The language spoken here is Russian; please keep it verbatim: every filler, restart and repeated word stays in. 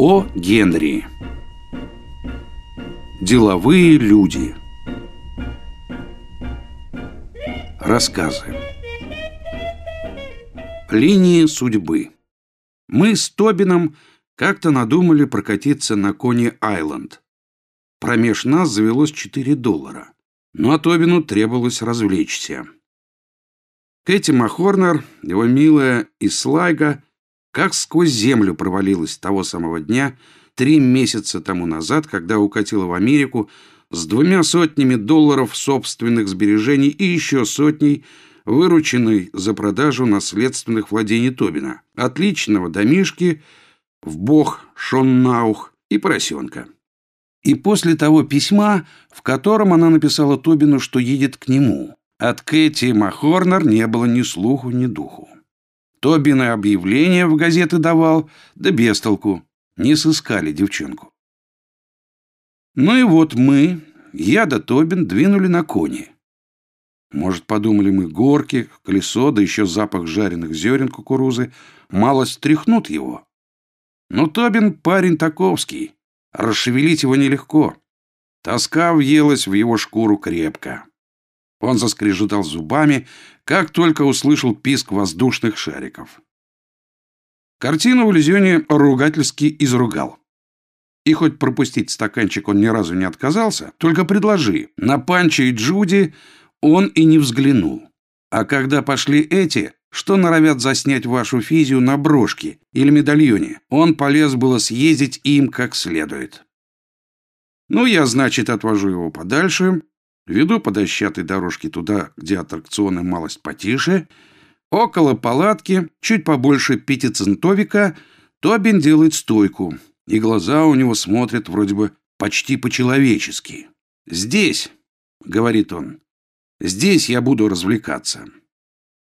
О. Генри. Деловые люди. Рассказы. Линии судьбы. Мы с Тобином как-то надумали прокатиться на Кони-Айленд. Промеж нас завелось четыре доллара. Но Тобину требовалось развлечься. Кэти Махорнер, его милая Ислайга, как сквозь землю провалилась того самого дня, три месяца тому назад, когда укатила в Америку с двумя сотнями долларов собственных сбережений и еще сотней, вырученной за продажу наследственных владений Тобина, отличного домишки в бог Шоннаух и поросенка. И после того письма, в котором она написала Тобину, что едет к нему, от Кэти Махорнер не было ни слуху, ни духу. Тобин и объявления в газеты давал, да без толку, не сыскали девчонку. Ну и вот мы, я да Тобин, двинули на Кони. Может, подумали мы, горки, колесо, да еще запах жареных зерен кукурузы, малость тряхнут его. Но Тобин парень таковский, расшевелить его нелегко. Тоска въелась в его шкуру крепко. Он заскрежетал зубами, как только услышал писк воздушных шариков. Картину в иллюзионе ругательски изругал. И хоть пропустить стаканчик он ни разу не отказался, только предложи. На Панча и Джуди он и не взглянул. А когда пошли эти, что норовят заснять вашу физию на брошке или медальоне, он полез было съездить им как следует. Ну, я, значит, отвожу его подальше, веду по дощатой дорожке туда, где аттракционы малость потише. Около палатки, чуть побольше пятицентовика, Тобин делает стойку, и глаза у него смотрят вроде бы почти по-человечески. «Здесь», — говорит он, — «здесь я буду развлекаться».